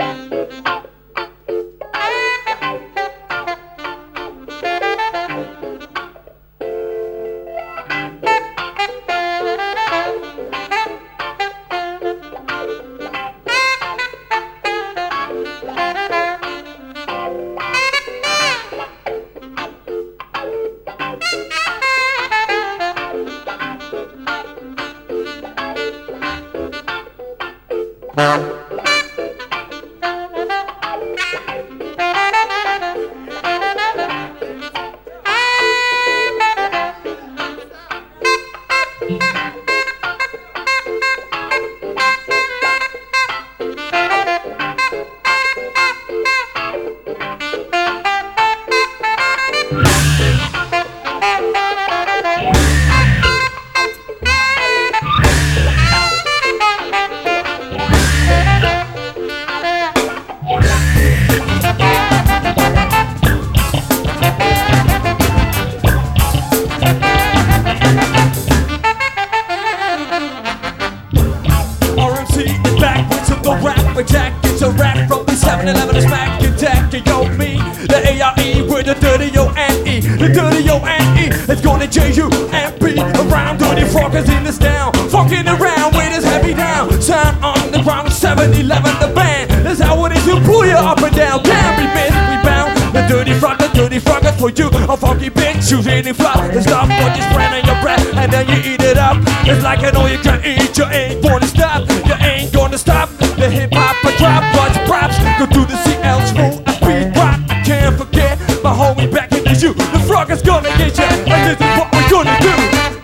Shooting fly, the stuff what you spread on your breath, and then you eat it up. It's like I know you can eat, you ain't gonna stop. You ain't gonna stop. The hip hop a drop, but props go to the CL smooth and beat rock. I can't forget my homie back in the U. The frog is gonna get ya, and this is what we're gonna do.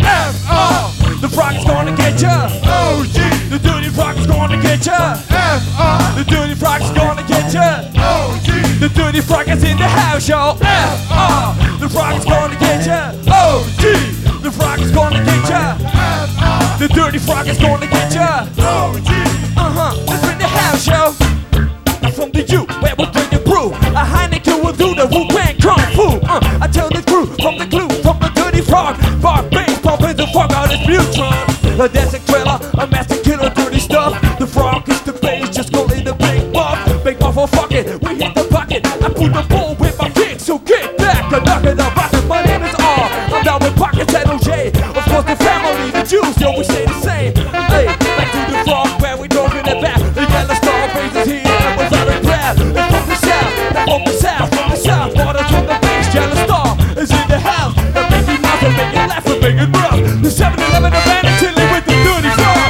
F.R. The frog is gonna get ya. O.G. The dirty frog is gonna get ya. F.R. The dirty frog is gonna get ya. O.G. The dirty frog is in the house, y'all. F.R. The frog is gonna get ya. O.G. The frog is gonna get ya. F.R. The dirty frog is gonna get ya. O.G. Let's bring the house, yo. From the U, where we'll bring the brew. A Heineken will do the Wu-Tang Kung Fu. I tell the crew from the clue, from the dirty frog. Bar bass, pumping the fuck out his Butron. A dancing trailer, a master killer, dirty stuff. The frog is the bass, just call it the big buff. Big buff, oh fuck it, we hit the bucket. I put the ball with my kick, so get back and knock it up. My name is R, I'm down with Pockets and OJ. Of course the family, the Jews, yo, we say the same. Hey, back to the frog where we don't get it back. The yellow star bass is here and we're very proud. It's from the south, from the south, from the south. Waters from the bass, yellow star is in the house. The baby mouth and make it laugh and make it rough. The 7-Eleven of man and chilling with the dirty frog.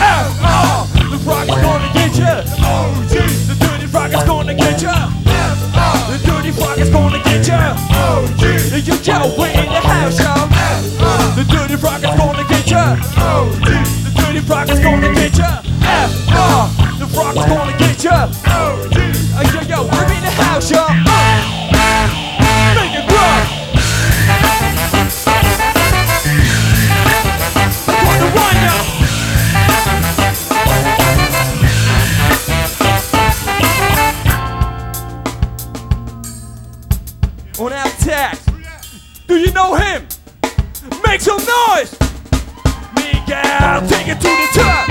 F.R. The frog is gonna get ya. O.G. The dirty frog is gonna get ya. F.R. The dirty frog is gonna get ya. O.G. Yo, we're in the house, y'all. The dirty frog is gonna get ya. O.G. The dirty frog is gonna get ya. F.R. The frog is gonna get ya. O.G. Yo, we're in the house, y'all. Make it rock. I'm gonna wind up. On our tax. Do you know him? Make some noise! Miguel, take it to the top!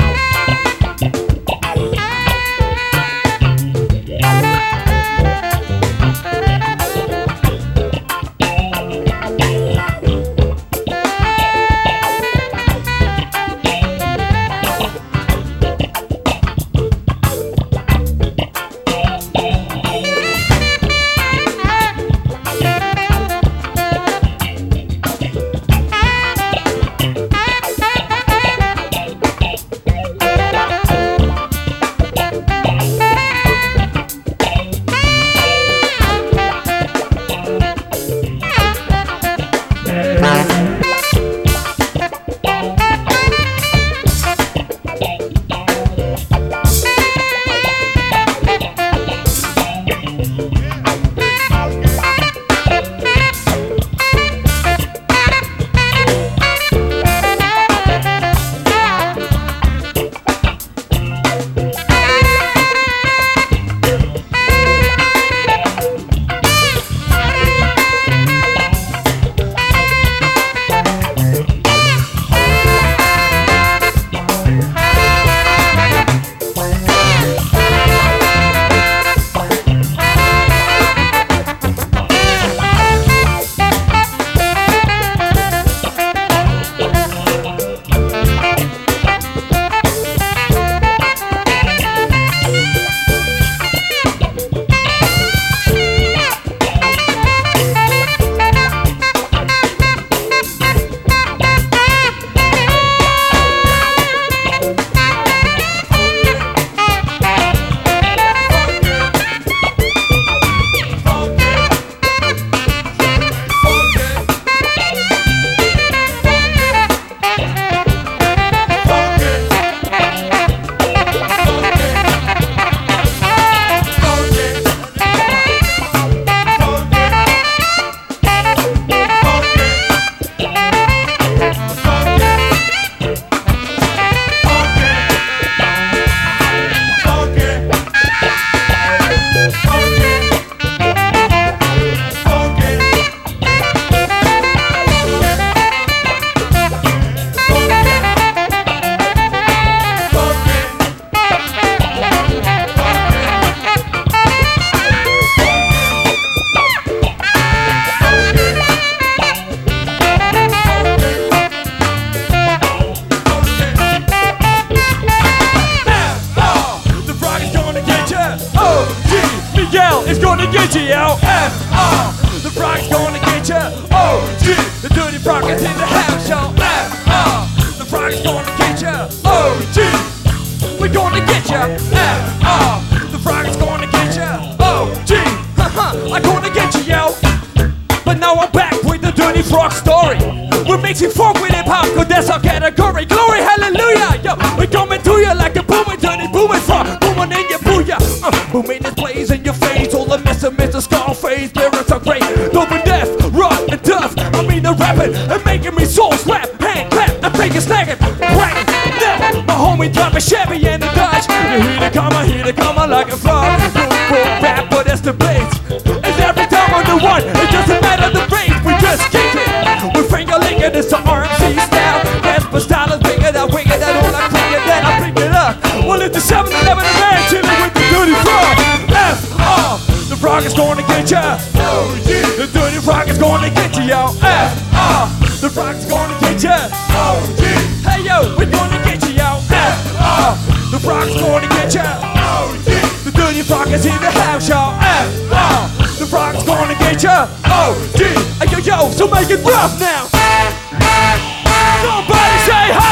gonna get you, yo. F-R, the Frog's gonna get you. O-G, the Dirty Frog is in the house, yo. F-R, the Frog's gonna get you. O-G, we're gonna get you. F-R, the Frog's gonna get you. O-G, I'm gonna get you, yo. But now I'm back with the Dirty Frog story. We're mixing folk with hip hop, cause that's our category. Glory, hallelujah, yo. We're coming to you like a booming, dirty booming frog. Booming in your booyah. Booming this blaze in your face. All the mess of Mr. Scarface. Lyrics are great. Double death, rough and tough. I mean the rapping and making me soul slap. Hand clap, I'm taking snagging. Bragging, never. My homie drop a Chevy and a Dodge. You hear the comma like a frog. Boom, boom, rap, but that's the bass. It's every time on the one. It doesn't matter the race. We just kick it. We're finger licking, it's the RMC style. Casper style is bigger than wicked. That all I bring it, then I bring it up. Well, it's the 7-Eleven man chilling with the Dirty Frog. F-R, the Frog is gonna get ya. O-G, the Dirty Frog is gonna get you, yo. F-R, the Frog is gonna get ya. O-G, hey yo, we're gonna get you, yo. F-R, the Frog is gonna get ya. O-G, the Dirty Frog is in the house, yo. F-R, the Frog's gonna get ya. O-G, hey yo yo, so make it rough now. Somebody say ho!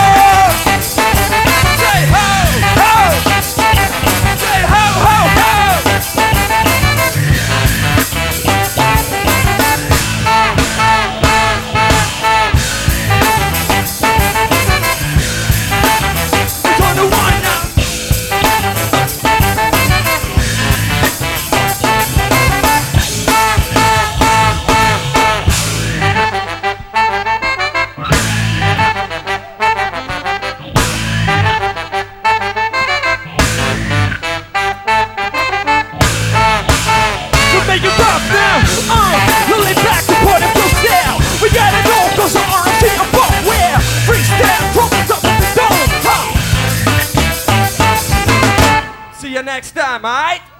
Say ho, ho! Say ho, ho, ho! It's on the one now. Make it rough now, lay back to put it through style. We got it all cause our RMC above where freestyle troubles up with the dome, huh? See you next time, alright?